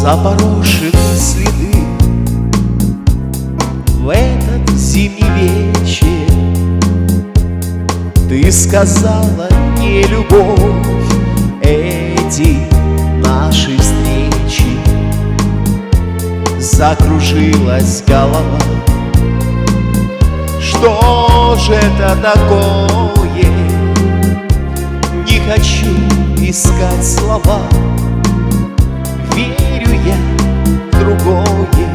запорошены следы в этот зимний вечер. Ты сказала: не любовь эти наши встречи. Закружилась голова. Что же это такое? Не хочу искать слова. Верю я в другое.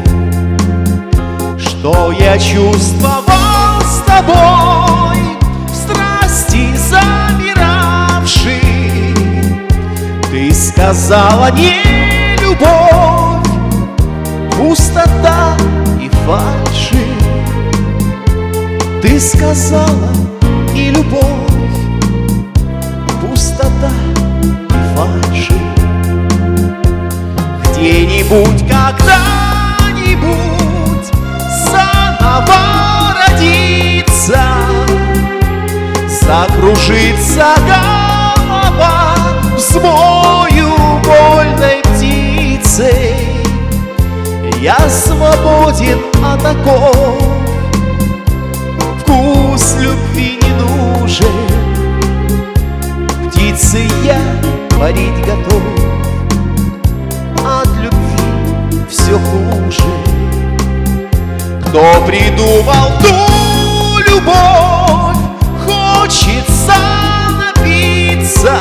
Что я чувствовал с тобой, в страсти замиравшей. Ты сказала: не любовь, пустота и фальши. Ты сказала: не любовь, пустота и фальши. Где-нибудь, когда-нибудь заново родиться, закружится голова взмою вольной птицей. Я свободен от оков, вкус любви не нужен. Птицей я парить готов, от любви все хуже. Кто придумал ту любовь, хочется напиться.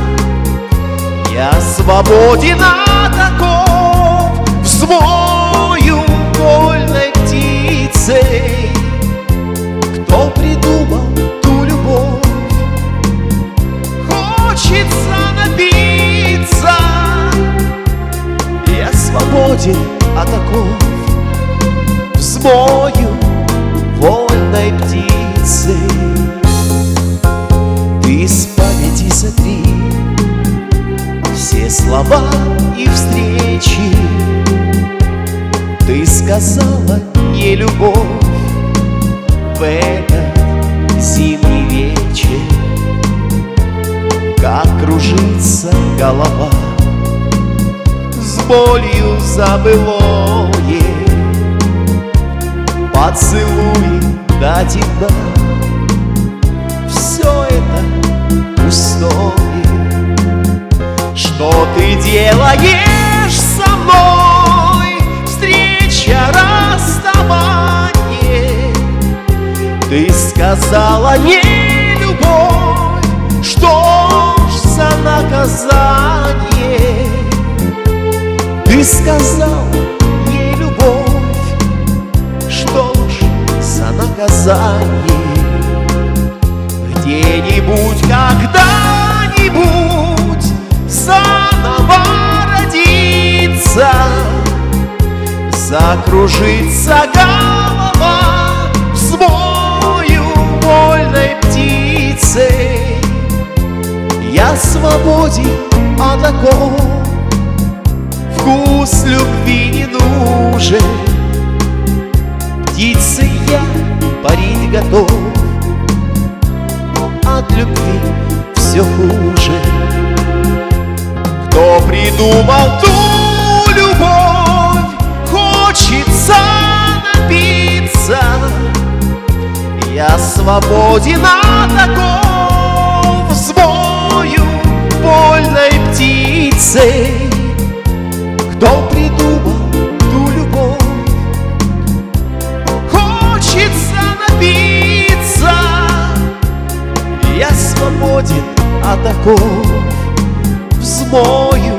Я свободен от оков, взмою вольной птицей. Кто придумал ту любовь, хочется напиться. Я свободен от оков, взмою вольной птицей. Ты из памяти сотри все слова и встречи. Ты сказала: не любовь в этот зимний вечер. Как кружится голова с болью за былое. Поцелуй до тебя, все это пустое. Что ты делаешь со мной? Встреча, расставание. Ты сказала: не любовь, что ж за наказание? Ты сказала: не любовь, что ж за наказание? Где-нибудь, когда-нибудь заново родиться, закружится голова взмою вольной птицей. Я свободен от оков, вкус любви не нужен. Птицей я парить готов, от любви все хуже. Кто придумал ту любовь, хочется напиться. Я свободен от оков, взмою вольной птицей. Кто придумал ту любовь, хочется напиться. Я свободен от оков, взмою